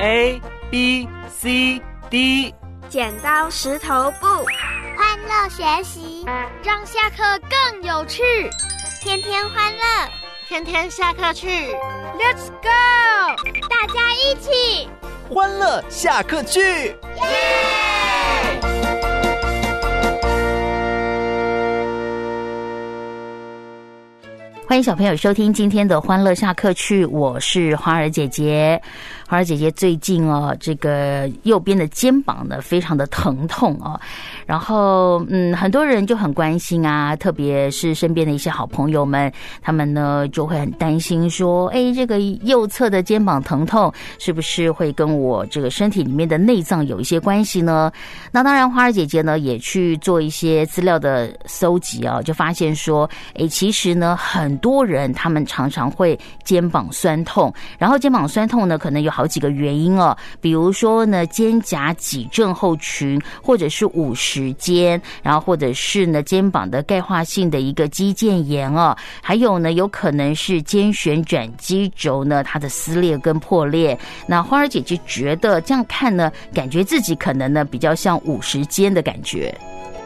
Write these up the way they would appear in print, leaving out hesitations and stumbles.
A B C D。 剪刀石头布， 欢乐学习， 让下课更有趣。 天天欢乐， 天天下课去。 Let's go！ 大家一起欢乐下课去，耶！ 欢迎小朋友收听今天的欢乐下课去，我是花儿姐姐。花儿姐姐最近这个右边的肩膀呢非常的疼痛然后很多人就很关心啊，特别是身边的一些好朋友们，他们呢就会很担心说，这个右侧的肩膀疼痛是不是会跟我这个身体里面的内脏有一些关系呢？那当然花儿姐姐呢也去做一些资料的搜集就发现说其实呢很多人他们常常会肩膀酸痛，然后肩膀酸痛呢可能有好几个原因比如说呢肩胛脊症候群，或者是50肩，然后或者是呢肩膀的钙化性的一个肌腱炎还有呢有可能是肩旋转肌轴呢它的撕裂跟破裂。那花儿姐姐觉得这样看呢，感觉自己可能呢比较像50肩的感觉。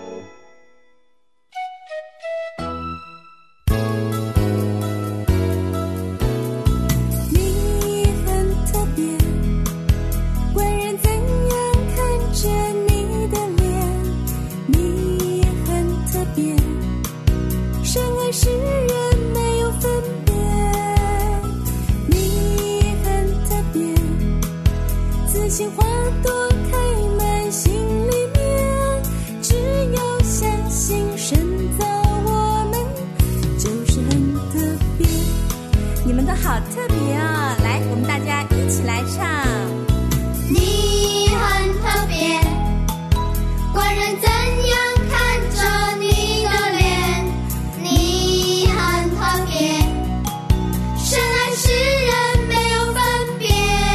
世人没有分别，你很特别，自信花朵开满心里面，只要相信神造我们就是很特别。你们都好特别啊！来，我们大家一起来唱。 你很特别，观人怎样看着你的脸，你很特别，神爱世人没有分别，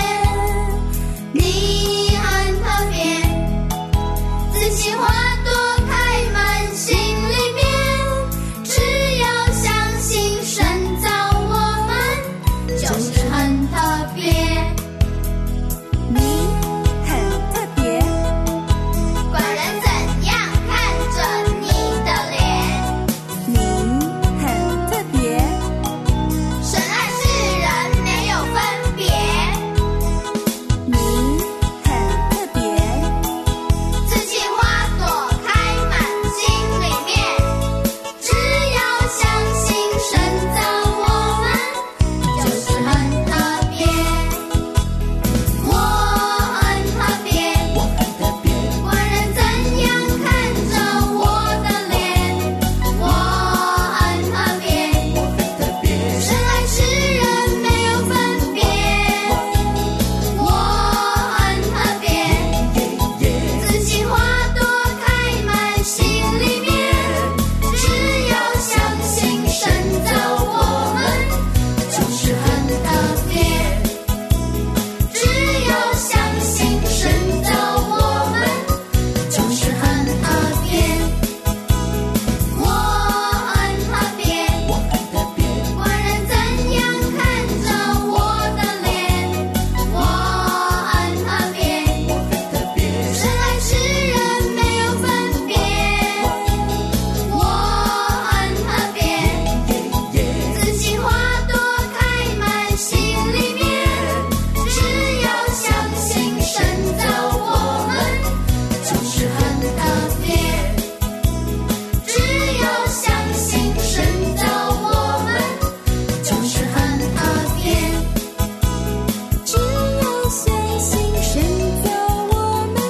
你很特别，自信花朵开满心里面，只要相信神造我们就是很特别。 你很特别， 观人怎样看着你的脸， 你很特别， 神爱世人没有分别， 你很特别， 自信花朵开满心里面，只要相信神造我们就是很特别。我很特别，观人怎样看着我的脸，我很特别，神爱世人没有分别，我很特别，自信花朵开满心里面，只要相信神造我们就是很特别，只要相信神造我们就是很特别。我很特别，观人怎样看着我的脸，我很特别，神爱世人没有分别，我很特别，自信花朵开满心里面，只要相信神造我们就是很特别，只要相信神造我们就是很特别， 只要相信神造我们。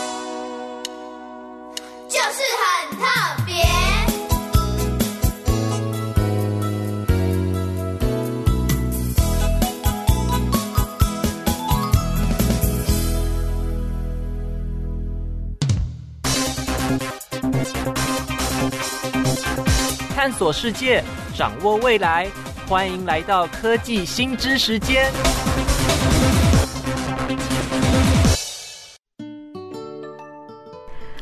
就是很特别。 探索世界，掌握未来，欢迎来到科技新知时间。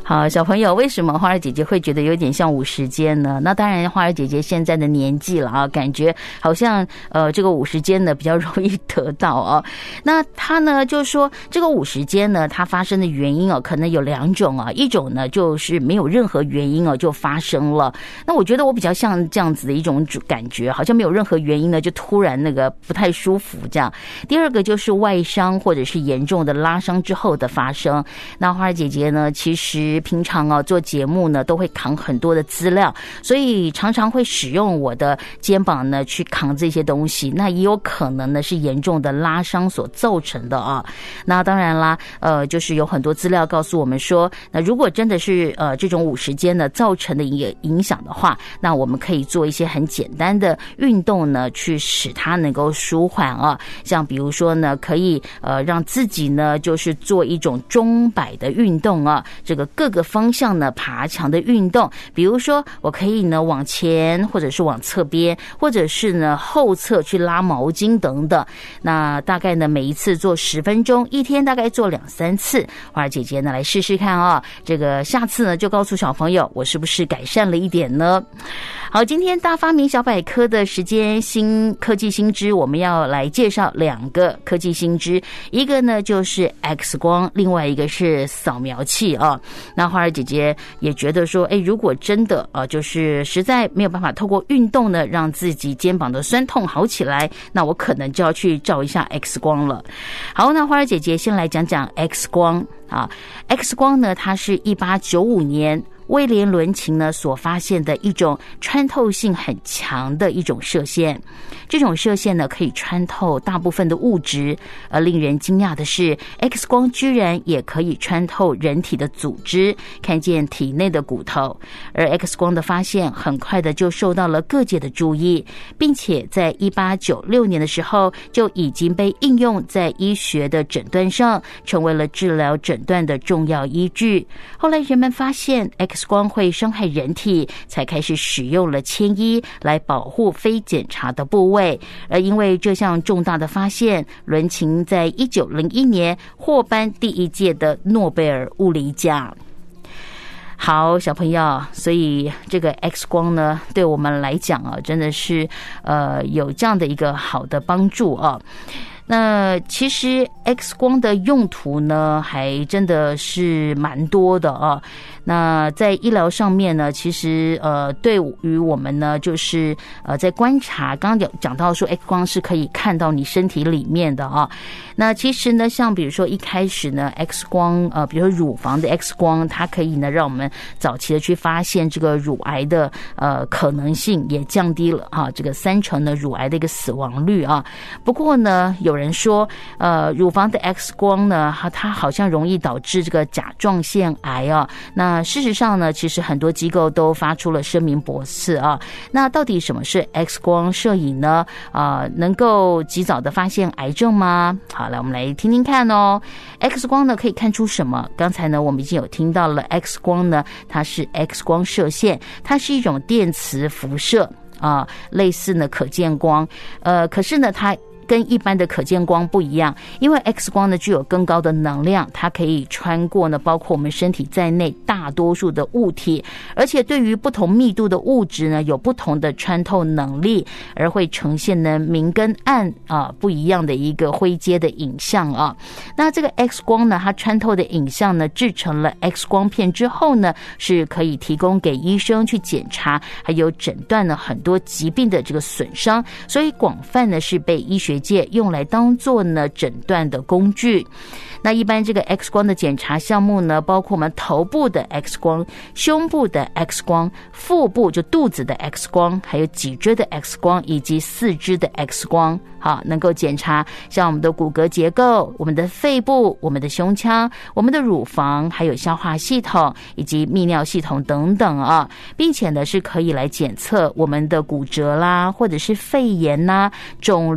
好，小朋友，为什么花儿姐姐会觉得有点像午时间呢？那当然，花儿姐姐现在的年纪了啊，感觉好像这个午时间呢比较容易得到啊。那她呢就说，这个午时间呢，它发生的原因可能有两种啊，一种呢就是没有任何原因就发生了。那我觉得我比较像这样子的一种感觉，好像没有任何原因呢，就突然那个不太舒服这样。第二个就是外伤或者是严重的拉伤之后的发生。那花儿姐姐呢，其实平常做节目呢都会扛很多的资料，所以常常会使用我的肩膀呢去扛这些东西。那也有可能呢是严重的拉伤所造成的啊。那当然啦，就是有很多资料告诉我们说，那如果真的是这种午时间呢造成的影响的话，那我们可以做一些很简单的运动呢，去使它能够舒缓啊。像比如说呢，可以让自己呢就是做一种钟摆的运动啊，这个各个方向呢爬墙的运动。比如说我可以呢往前，或者是往侧边，或者是呢后侧去拉毛巾等等。那大概呢每一次做10分钟，一天大概做2-3次。花儿姐姐呢来试试看啊，这个下次呢就告诉小朋友我是不是改善了一点呢？好，今天大发明小百科的时间，新科技新知，我们要来介绍2个科技新知，一个呢就是 X 光，另外一个是扫描器啊。那花儿姐姐也觉得说，如果真的就是实在没有办法透过运动呢让自己肩膀的酸痛好起来，那我可能就要去照一下 X 光了。好，那花儿姐姐先来讲讲 X 光啊。X 光呢，它是1895年威廉伦琴呢所发现的一种穿透性很强的一种射线。这种射线呢可以穿透大部分的物质，而令人惊讶的是 X 光居然也可以穿透人体的组织，看见体内的骨头。而 X 光的发现很快的就受到了各界的注意，并且在1896年的时候就已经被应用在医学的诊断上，成为了治疗诊断的重要依据。后来人们发现 X 光会伤害人体，才开始使用了铅衣来保护非检查的部位。而因为这项重大的发现，伦琴在1901年获颁第1届的诺贝尔物理奖。好，小朋友，所以这个 X 光呢对我们来讲啊，真的是有这样的一个好的帮助啊。那其实 X 光的用途呢还真的是蛮多的啊。那在医疗上面呢，其实对于我们呢就是在观察，刚刚有讲到说 X 光是可以看到你身体里面的啊。那其实呢，像比如说一开始呢 X 光比如说乳房的 X 光，它可以呢让我们早期的去发现这个乳癌的可能性，也降低了这个30%的乳癌的一个死亡率啊。不过呢，有人说乳房的 X 光呢它好像容易导致这个甲状腺癌啊。那事实上呢，其实很多机构都发出了声明驳斥啊。那到底什么是 X 光摄影呢？能够及早的发现癌症吗？好，来我们来听听看哦。X 光呢可以看出什么？刚才呢我们已经有听到了 X 光呢，它是 X 光射线，它是一种电磁辐射类似呢可见光，可是呢它跟一般的可见光不一样，因为 X 光呢具有更高的能量，它可以穿过呢包括我们身体在内大多数的物体，而且对于不同密度的物质呢有不同的穿透能力，而会呈现呢明跟暗不一样的一个灰阶的影像啊。那这个 X 光呢，它穿透的影像呢制成了 X 光片之后呢，是可以提供给医生去检查还有诊断呢很多疾病的这个损伤，所以广泛呢是被医学界用来当作呢诊断的工具。那一般这个 X 光的检查项目呢，包括我们头部的 X 光、胸部的 X 光、腹部就肚子的 X 光，还有脊椎的 X 光以及四肢的 X 光。好，能够检查像我们的骨骼结构、我们的肺部、我们的胸腔、我们的乳房，还有消化系统以及泌尿系统等等啊，并且呢是可以来检测我们的骨折啦，或者是肺炎啦、肿瘤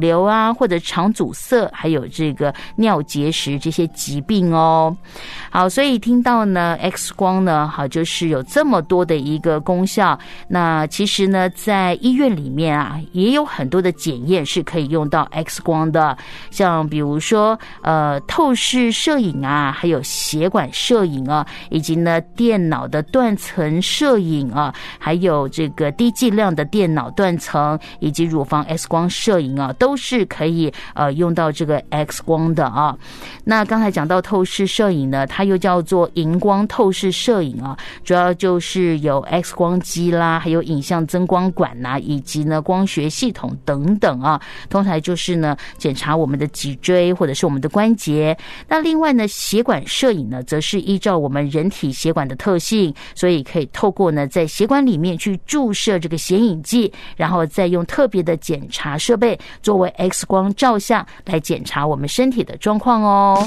啦，或者肠阻塞，还有这个尿结石这些疾病哦。好，所以听到呢 X 光呢，好，就是有这么多的一个功效。那其实呢，在医院里面啊，也有很多的检验是可以用到 X 光的，像比如说透视摄影啊，还有血管摄影啊，以及呢电脑的断层摄影啊，还有这个低剂量的电脑断层，以及乳房 X 光摄影啊，都是可以用到这个 X 光的啊。那刚才讲到透视摄影呢，它又叫做荧光透视摄影啊，主要就是有 X 光机啦，还有影像增光管啊，以及呢光学系统等等啊。通常就是呢检查我们的脊椎或者是我们的关节。那另外呢血管摄影呢，则是依照我们人体血管的特性，所以可以透过呢在血管里面去注射这个显影剂，然后再用特别的检查设备作为 X 光照相来检查我们身体的状况哦。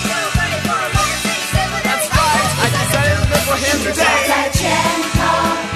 在前头。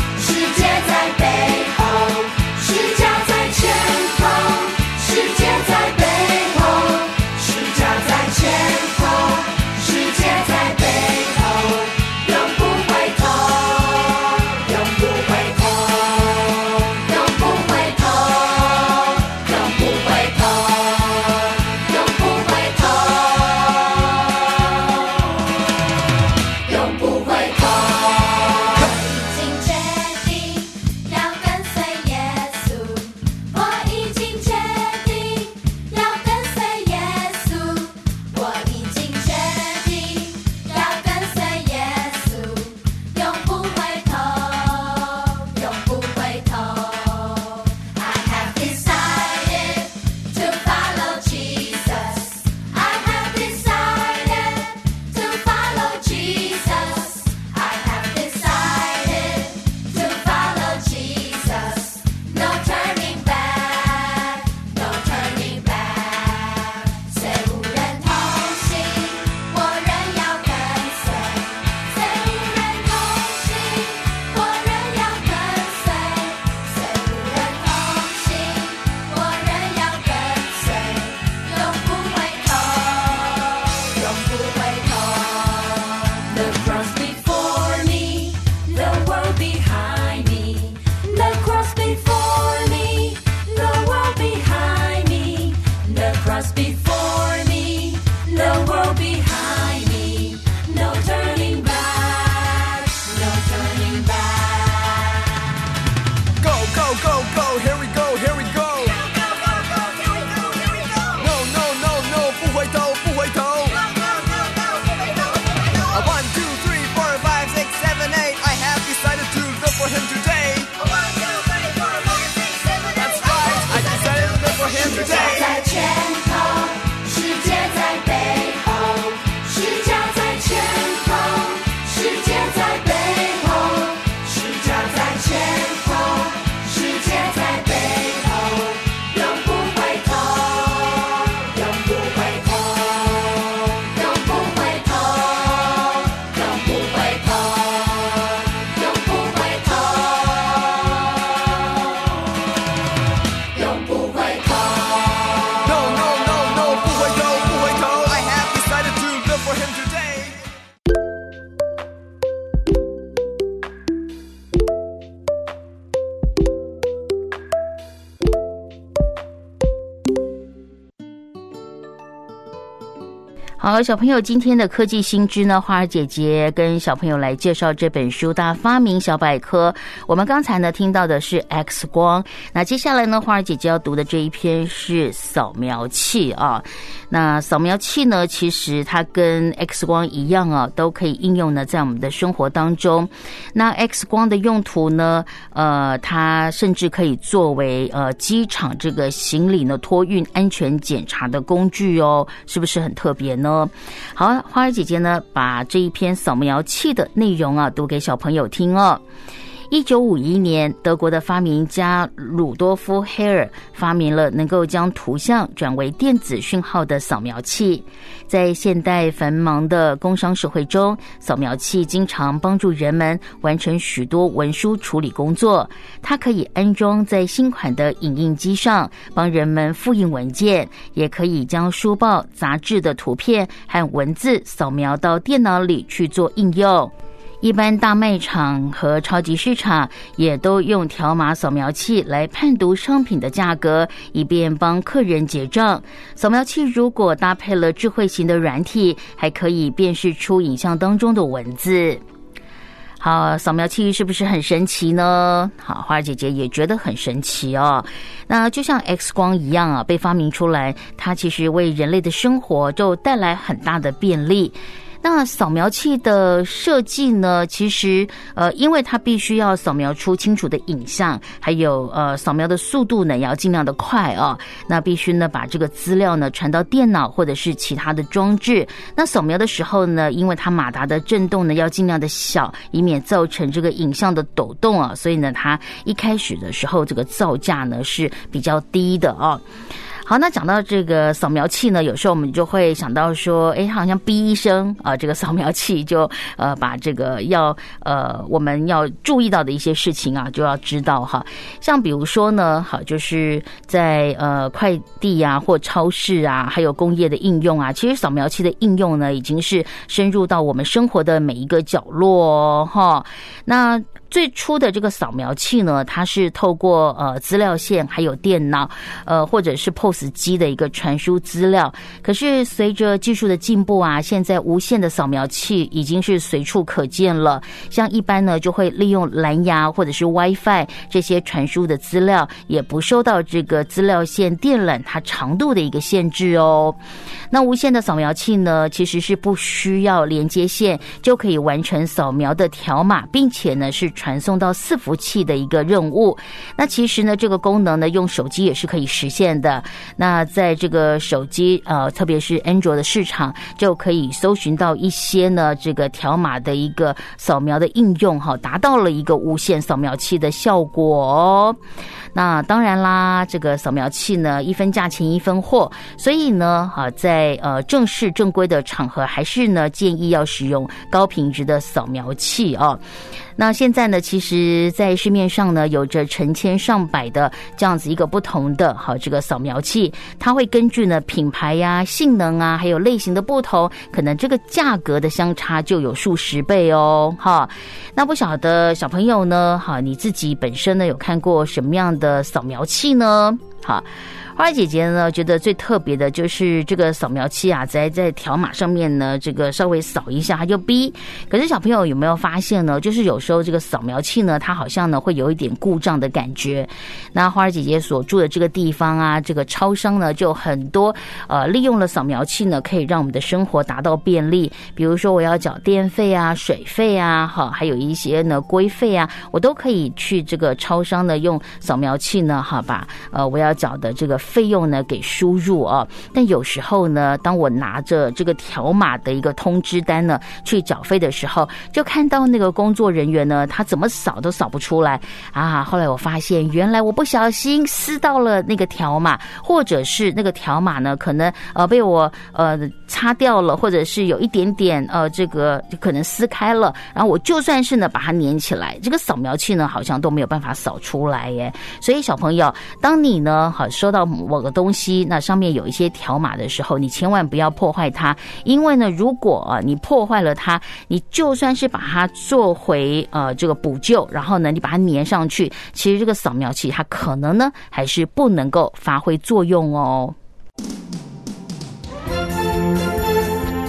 好，小朋友，今天的科技新知呢，花儿姐姐跟小朋友来介绍这本书《大发明小百科》。我们刚才呢听到的是 X 光，那接下来呢，花儿姐姐要读的这一篇是扫描器啊。那扫描器呢，其实它跟 X 光一样啊，都可以应用呢在我们的生活当中。那 X 光的用途呢，它甚至可以作为机场这个行李呢托运安全检查的工具哦，是不是很特别呢？好，花儿姐姐呢把这一篇扫描器的内容啊读给小朋友听哦。1951年，德国的发明家鲁多夫·黑尔发明了能够将图像转为电子讯号的扫描器。在现代繁忙的工商社会中，扫描器经常帮助人们完成许多文书处理工作。它可以安装在新款的影印机上，帮人们复印文件，也可以将书报、杂志的图片和文字扫描到电脑里去做应用。一般大卖场和超级市场也都用条码扫描器来判读商品的价格，以便帮客人结账。扫描器如果搭配了智慧型的软体，还可以辨识出影像当中的文字。好，扫描器是不是很神奇呢？好，花儿姐姐也觉得很神奇哦。那就像 X 光一样啊，被发明出来，它其实为人类的生活就带来很大的便利。那扫描器的设计呢，其实因为它必须要扫描出清楚的影像，还有扫描的速度呢也要尽量的快啊。那必须呢把这个资料呢传到电脑或者是其他的装置。那扫描的时候呢，因为它马达的震动呢要尽量的小，以免造成这个影像的抖动啊，所以呢它一开始的时候这个造价呢是比较低的啊。好，那讲到这个扫描器呢，有时候我们就会想到说，它好像哔一声啊，这个扫描器就把这个我们要注意到的一些事情啊，就要知道哈。像比如说呢，好，就是在快递啊或超市啊，还有工业的应用啊，其实扫描器的应用呢，已经是深入到我们生活的每一个角落哦，哈。那最初的这个扫描器呢，它是透过资料线还有电脑或者是 POS 机的一个传输资料。可是随着技术的进步啊，现在无线的扫描器已经是随处可见了。像一般呢就会利用蓝牙或者是 WiFi 这些传输的资料，也不受到这个资料线电缆它长度的一个限制哦。那无线的扫描器呢，其实是不需要连接线就可以完成扫描的条码，并且呢是传送到伺服器的一个任务。那其实呢这个功能呢用手机也是可以实现的。那在这个手机特别是 Android 的市场，就可以搜寻到一些呢这个条码的一个扫描的应用哈，达到了一个无线扫描器的效果哦。那当然啦，这个扫描器呢一分价钱一分货，所以呢在正式正规的场合，还是呢建议要使用高品质的扫描器哦。那现在呢，其实在市面上呢有着成千上百的这样子一个不同的这个扫描器，它会根据呢品牌呀、性能啊，还有类型的不同，可能这个价格的相差就有数十倍哦。那不晓得小朋友呢，你自己本身呢有看过什么样的扫描器呢？花儿姐姐呢觉得最特别的就是这个扫描器啊，在条码上面呢这个稍微扫一下它就哔。可是小朋友有没有发现呢，就是有时候这个扫描器呢它好像呢会有一点故障的感觉。那花儿姐姐所住的这个地方啊，这个超商呢就很多利用了扫描器呢，可以让我们的生活达到便利。比如说我要缴电费啊、水费啊，还有一些呢规费啊，我都可以去这个超商呢用扫描器呢把我要缴的这个费用呢给输入啊。但有时候呢，当我拿着这个条码的一个通知单呢去缴费的时候，就看到那个工作人员呢，他怎么扫都扫不出来啊。后来我发现，原来我不小心撕到了那个条码，或者是那个条码呢可能被我擦掉了，或者是有一点点这个可能撕开了，然后我就算是呢把它粘起来，这个扫描器呢好像都没有办法扫出来耶。所以小朋友，当你呢收到某个东西，那上面有一些条码的时候，你千万不要破坏它，因为呢如果你破坏了它，你就算是把它做回这个补救，然后呢你把它粘上去，其实这个扫描器它可能呢还是不能够发挥作用哦。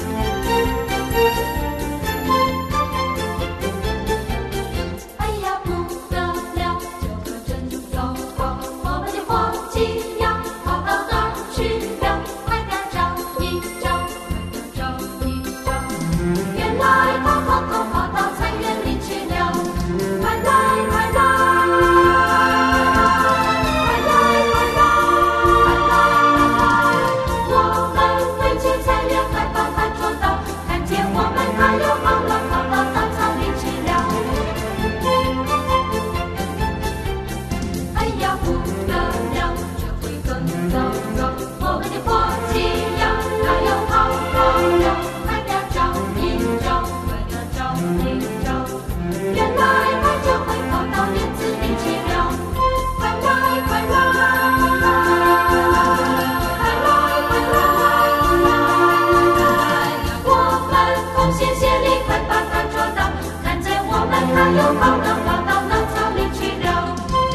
同心协力，快把它捉到！看见我们，它又跑了，跑到那草里去了。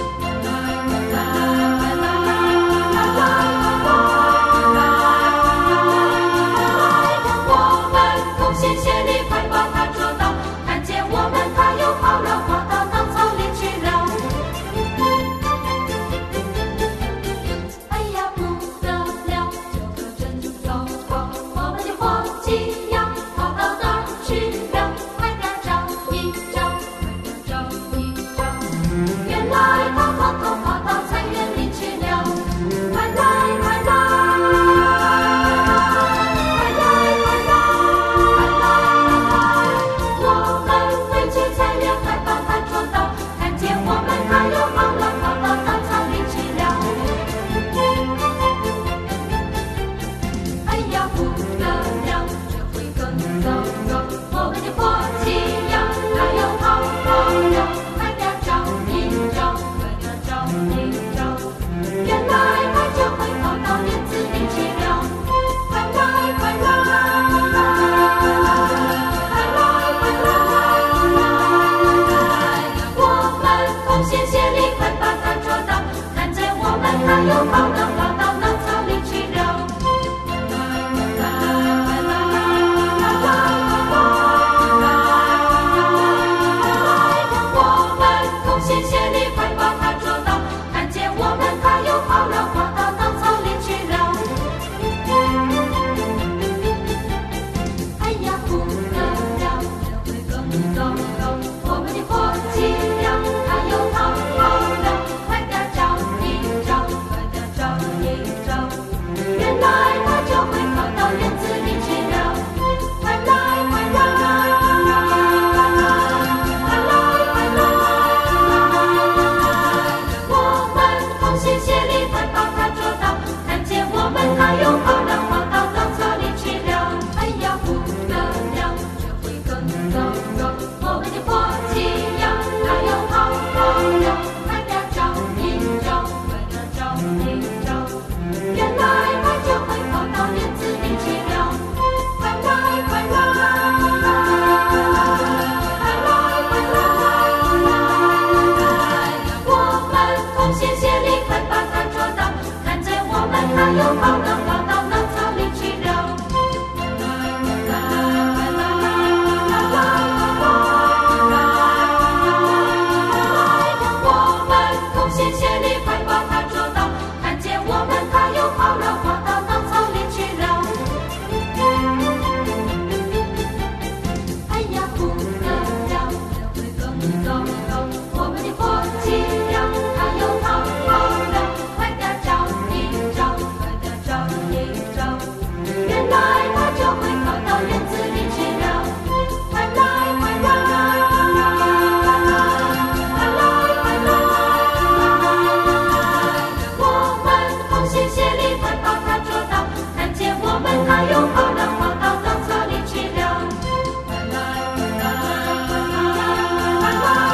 我们同心协力，快把它捉到！看见我们，它又跑了，跑到那草里去了。哎呀，不得了，这可真糟糕！我们的伙计呀，跑到哪儿去了？快点找一找，快点找一找！原来他偷偷跑到菜园里去了。快来，快来，快来，快来，快来，快来！我们回去菜园，快把它捉到！看见我们，它又跑了，跑到稻草里去了。哎呀，不得了，这回更糟糕！我们的伙计呀，他又跑了，快点找一找，快点找一找！原来他就会跑到园子里去了。快来，快来，快来，快来！我们同心协力，快把它捉到！看见我们，它又跑了，跑到那草里去了。我们同心协力，快把它捉到！看见我们，它又跑了，跑到稻草里去了。哎呀，不得了，这回更糟糕！我们的伙计呀，他又跑了，快点找一找，快点找一找！原来他就会跑到园子里去了。快来，快来，快来，快来！我们同心协力，快把它捉到！看见我们，它又跑了，跑到稻草里去了。哎呀，不得了，这回更糟糕！我们的伙计呀，他又跑了，快点找一找，快点找一找！原来他就会跑到园子里去了。快来，快来，快来，快来！我们同心协力，快把它捉到！看见我们，它又跑了，跑到那草里去了。我们同心协力，快把它捉到！看见我们，它又跑了，跑到稻草里去了。哎呀，不得了，这回更糟糕！我们的伙计呀，他又跑了，快点找一找，快点找一找！原来他就会跑到园子里去了。快来，快来，快来，快来！我们同心协力，快把它捉到！看见我们，它又跑了，跑到稻草里去了。快来，快来，快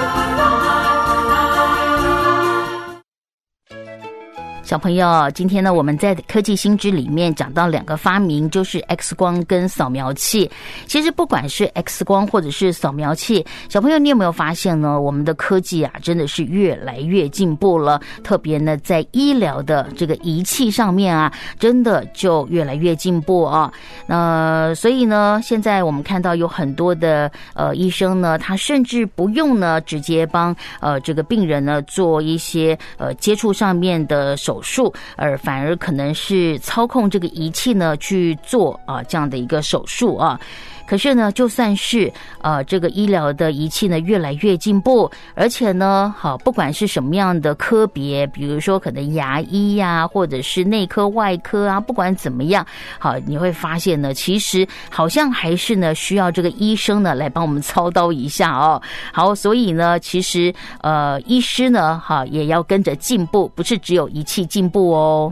来，快来！ 小朋友，今天呢，我们在科技新知里面讲到两个发明，就是 X 光跟扫描器。其实不管是 X 光或者是扫描器，小朋友你有没有发现呢？我们的科技啊，真的是越来越进步了。特别呢，在医疗的这个仪器上面啊，真的就越来越进步啊。所以呢，现在我们看到有很多的医生呢，他甚至不用呢直接帮这个病人呢做一些接触上面的手术，反而可能是操控这个仪器呢去做这样的一个手术啊。可是呢，就算是这个医疗的仪器呢越来越进步，而且呢，不管是什么样的科别，比如说可能牙医呀，或者是内科、外科啊，不管怎么样，你会发现呢，其实好像还是呢需要这个医生呢来帮我们操刀一下哦。好，所以呢，其实医师呢也要跟着进步，不是只有仪器进步哦。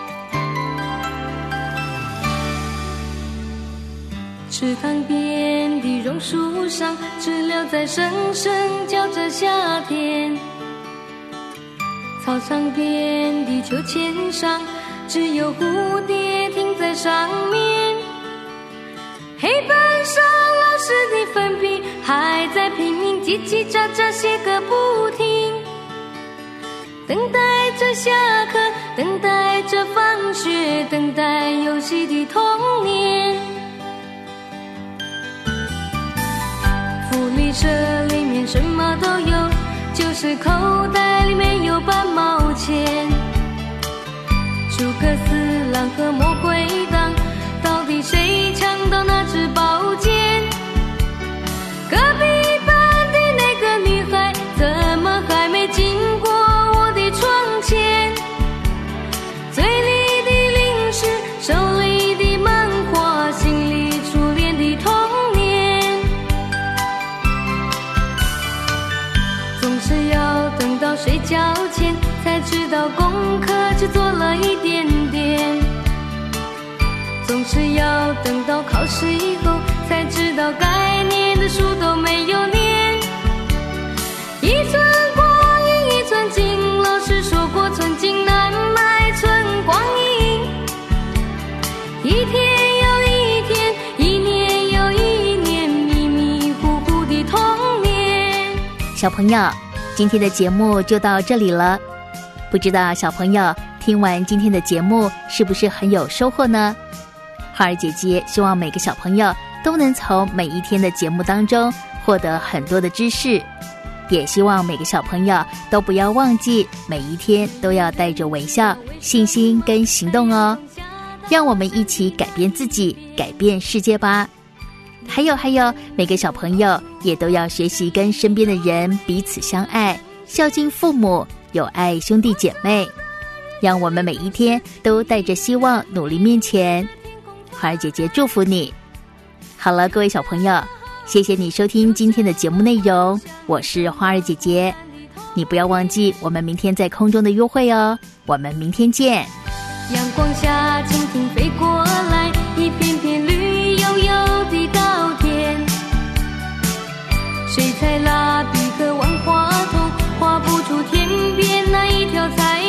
池塘边边的榕树上，知了在声声叫着夏天。操场边的秋千上，只有蝴蝶停在上面。黑板上老师的粉笔还在拼命叽叽喳喳写个不停，等待着下课，等待着放学，等待游戏的童年。福利社里面什么都有，就是口袋里面有半毛钱。诸葛四郎和魔鬼党，到底谁抢到那支宝剑？隔壁班的那个女孩怎么还没经过我的窗前？嘴里的零食，手里的漫画，心里初恋的童年。总是要等到睡觉前才知道功课只做了一点点，总是要等到考试以后才知道该念的书都没有念。一寸光阴一寸金，老师说过寸金难买寸光阴。一天又一天，一年又一年，迷迷糊糊的童年。 小朋友，今天的节目就到这里了。不知道小朋友听完今天的节目是不是很有收获呢？花儿姐姐希望每个小朋友都能从每一天的节目当中获得很多的知识，也希望每个小朋友都不要忘记每一天都要带着微笑、信心跟行动哦。让我们一起改变自己，改变世界吧。还有，每个小朋友也都要学习跟身边的人彼此相爱，孝敬父母，有爱兄弟姐妹。让我们每一天都带着希望努力面前。花儿姐姐祝福你。好了，各位小朋友，谢谢你收听今天的节目内容，我是花儿姐姐。你不要忘记我们明天在空中的约会哦，我们明天见。 阳光下蜻蜓飞过来，一片片绿油油的稻田。水彩蜡笔和万花筒画不出天边那一条彩